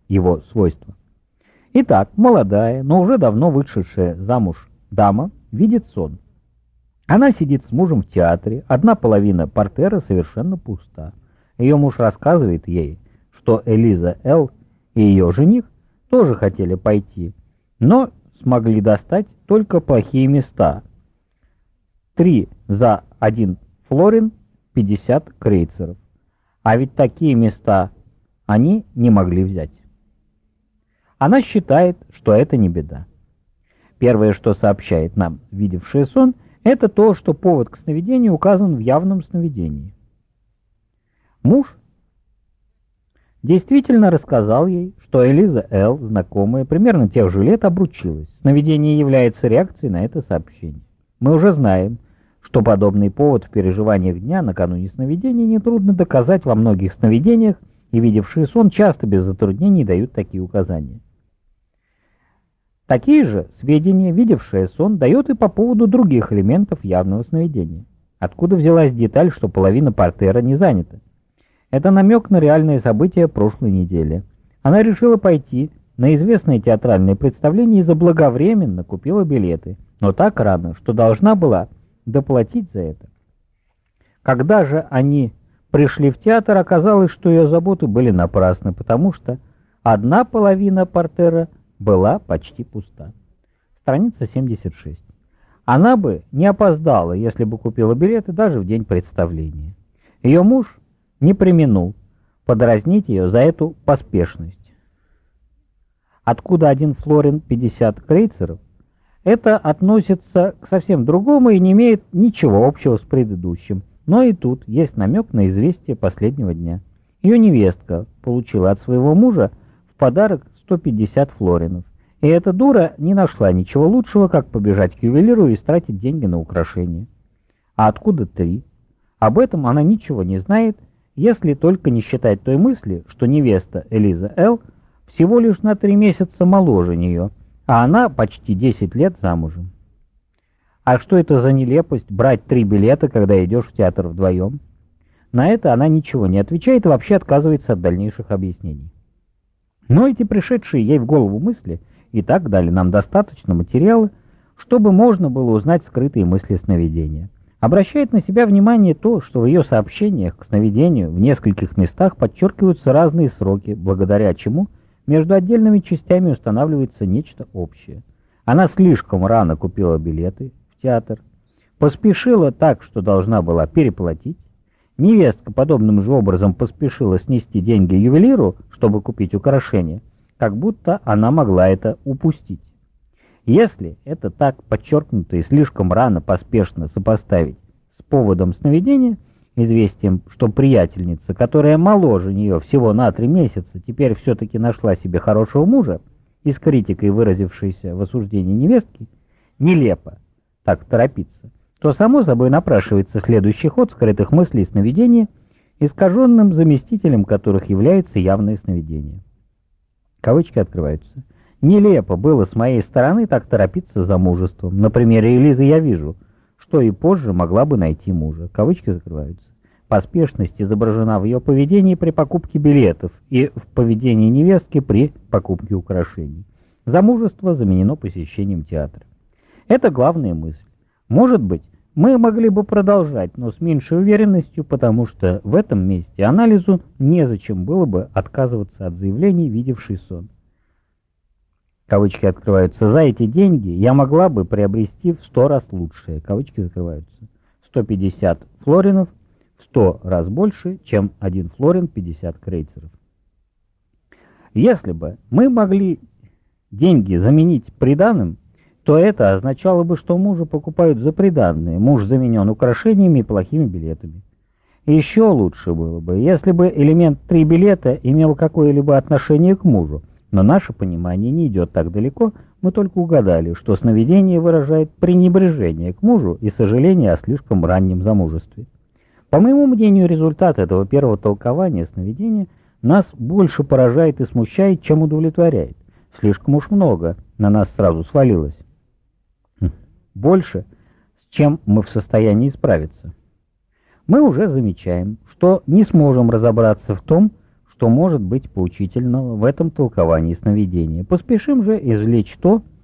его свойства. Итак, молодая, но уже давно вышедшая замуж дама видит сон. Она сидит с мужем в театре, одна половина портера совершенно пуста. Ее муж рассказывает ей, что Элиза Л. и ее жених тоже хотели пойти, но смогли достать только плохие места. 3 за 1 флорин 50 крейцеров. А ведь такие места они не могли взять. Она считает, что это не беда. Первое, что сообщает нам видевший сон, это то, что повод к сновидению указан в явном сновидении. Муж действительно рассказал ей, что Элиза Л., знакомая, примерно тех же лет, обручилась. Сновидение является реакцией на это сообщение. Мы уже знаем, что подобный повод в переживаниях дня накануне сновидения нетрудно доказать во многих сновидениях, и видевшие сон часто без затруднений дают такие указания. Такие же сведения видевшая сон дает и по поводу других элементов явного сновидения. Откуда взялась деталь, что половина портера не занята? Это намек на реальные события прошлой недели. Она решила пойти на известное театральное представление и заблаговременно купила билеты, но так рано, что должна была доплатить за это. Когда же они пришли в театр, оказалось, что ее заботы были напрасны, потому что одна половина портера была почти пуста. Страница 76. Она бы не опоздала, если бы купила билеты даже в день представления. Ее муж не преминул подразнить ее за эту поспешность. Откуда 1 флорин 50 крейцеров? Это относится к совсем другому и не имеет ничего общего с предыдущим. Но и тут есть намек на известие последнего дня. Ее невестка получила от своего мужа в подарок 150 флоринов. И эта дура не нашла ничего лучшего, как побежать к ювелиру и истратить деньги на украшения. А откуда 3? Об этом она ничего не знает, если только не считать той мысли, что невеста Элиза Л. всего лишь на 3 месяца моложе нее, а она почти 10 лет замужем. А что это за нелепость брать 3 билета, когда идешь в театр вдвоем? На это она ничего не отвечает и вообще отказывается от дальнейших объяснений. Но эти пришедшие ей в голову мысли и так дали нам достаточно материала, чтобы можно было узнать скрытые мысли сновидения. Обращает на себя внимание то, что в ее сообщениях к сновидению в нескольких местах подчеркиваются разные сроки, благодаря чему между отдельными частями устанавливается нечто общее. Она слишком рано купила билеты в театр, поспешила так, что должна была переплатить. Невестка подобным же образом поспешила снести деньги ювелиру, чтобы купить украшения, как будто она могла это упустить. Если это так подчеркнуто и слишком рано поспешно сопоставить с поводом сновидения, известием, что приятельница, которая моложе нее всего на 3 месяца, теперь все-таки нашла себе хорошего мужа, и с критикой, выразившейся в осуждении невестки, нелепо так торопиться, то само собой напрашивается следующий ход скрытых мыслей и сновидения, искаженным заместителем которых является явное сновидение. Кавычки открываются. «Нелепо было с моей стороны так торопиться за мужеством. На примере Элизы я вижу, что и позже могла бы найти мужа». Кавычки закрываются. Поспешность изображена в ее поведении при покупке билетов и в поведении невестки при покупке украшений. Замужество заменено посещением театра. Это главная мысль. Может быть, мы могли бы продолжать, но с меньшей уверенностью, потому что в этом месте анализу незачем было бы отказываться от заявлений, видевший сон. Кавычки открываются. «За эти деньги я могла бы приобрести в 100 раз лучшее». Кавычки закрываются. 150 флоринов в 100 раз больше, чем 1 флорин 50 крейцеров. Если бы мы могли деньги заменить приданым, то это означало бы, что мужа покупают за приданое, муж заменен украшениями и плохими билетами. И еще лучше было бы, если бы элемент 3 билета имел какое-либо отношение к мужу, но наше понимание не идет так далеко, мы только угадали, что сновидение выражает пренебрежение к мужу и сожаление о слишком раннем замужестве. По моему мнению, результат этого первого толкования сновидения нас больше поражает и смущает, чем удовлетворяет. Слишком уж много на нас сразу свалилось. Больше, с чем мы в состоянии справиться. Мы уже замечаем, что не сможем разобраться в том, что может быть поучительного в этом толковании сновидения. Поспешим же извлечь то,